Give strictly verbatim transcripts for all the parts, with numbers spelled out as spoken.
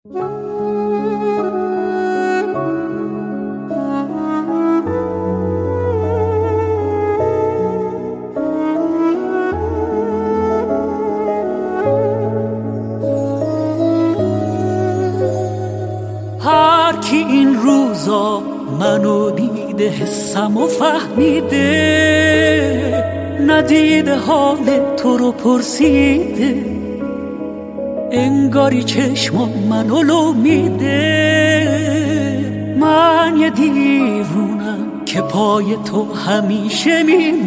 هر کی این روزا منو دیده حسم و فهمیده، ندیده حال تو رو پرسیده، انگاری چشم منو لو میده. من یه دیوونم که پای تو همیشه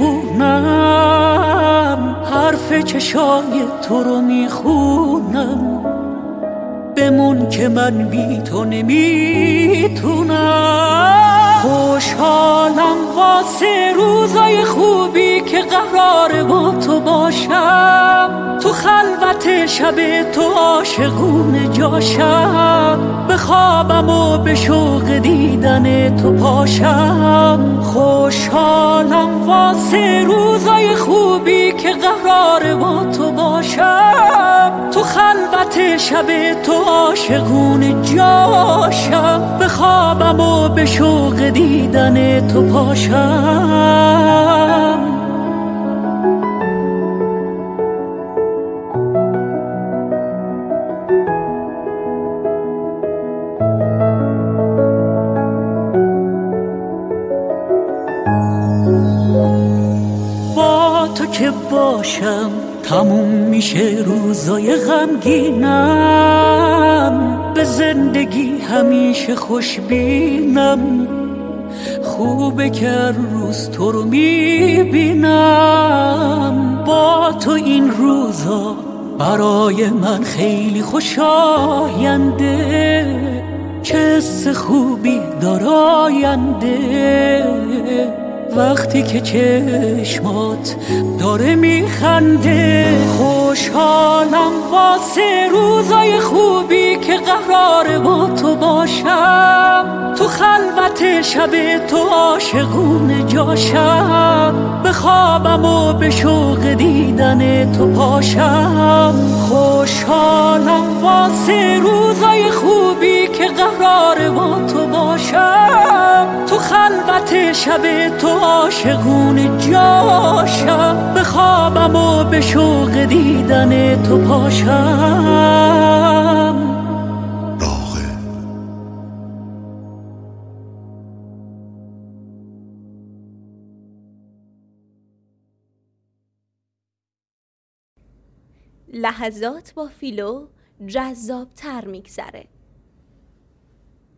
میمونم، حرف چشای تو رو میخونم، بمون که من بی تو نمیتونم. خوشحالم واسه روزای خوبی که قراره با تو باشم، تو خلوت شب تو عاشقونه جاشم، بخوابم و به شوق دیدن تو پاشم. خوشحالم واسه روزای خوبی که قراره با تو باشم، تو خلوت شب تو عاشقونه جاشم، بخوابم و به شوق دیدن تو پاشم. با تو که باشم تموم میشه روزای غمگینم، به زندگی همیشه خوشبینم، خوبه که هر روز تو رو میبینم. با تو این روزا برای من خیلی خوش آینده، چه حس خوبی داره آینده، وقتی که چشمات داره میخنده. خوشحالم واسه روزای خوبی که قراره با تو باشم، تو خلوت شب تو عاشقونه جاشم، بخوابم و به شوق دیدن تو پاشم. خوشحالم واسه روزای خوبی که قراره با تو باشم، تو خلوت شب تو عاشقونه جاشم، بخوابم و به شوق دیدن تو پاشم. لحظات با فیلو جذاب تر میگذره.